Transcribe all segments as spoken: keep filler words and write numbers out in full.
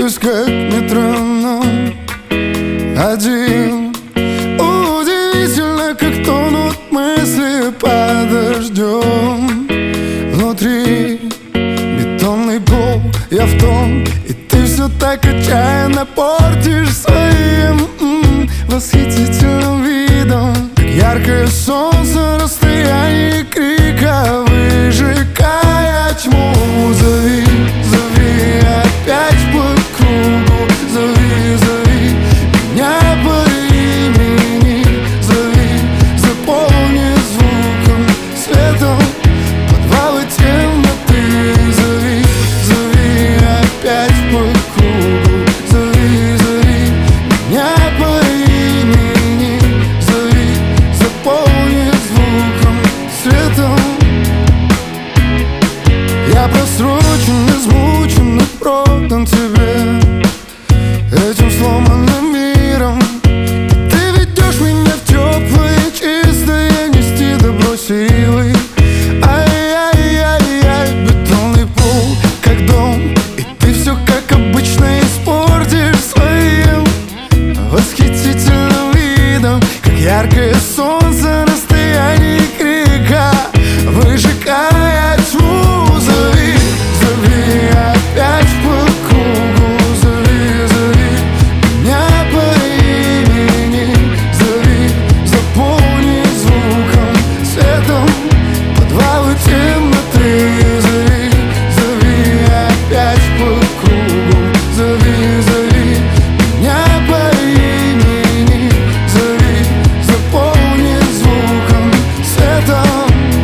крутишь, как метроном. Один. Удивительно, как тонут мысли под дождем. Внутри бетонный пол, я в том, и ты все так отчаянно портишь своим м-м, восхитительным видом. Как яркое солнце, расстояние крика, выжигая тьму. Зови, зови опять по кругу, зови, зови меня по имени, зови, заполни звуком, светом подвалы темноты. Зови, зови опять по кругу, зови, зови меня по имени, зови, заполни звуком, светом. Я просрочен, измучен, но продан тебе этим сломанным миром. Ты ведешь меня в теплое, чистое, нести добро силой. Ай-яй-яй-яй, бетонный пол, как дом, и ты все как обычно испортишь своим восхитительным видом. Как яркое солнце, расстояние крика, выжигая тьму. Зови, зови опять по кругу, зови, зови меня по имени, зови, заполни звуком, светом подвалы темноты. Зови, зови опять по кругу, зови, зови меня по имени, зови, заполни звуком, светом.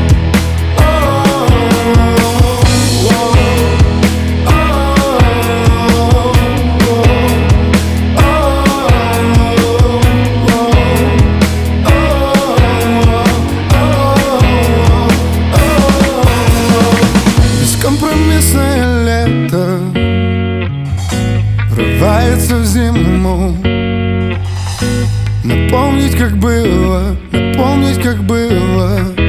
Бескомпромиссное лето врывается в зиму. Напомнить, как было, напомнить, как было.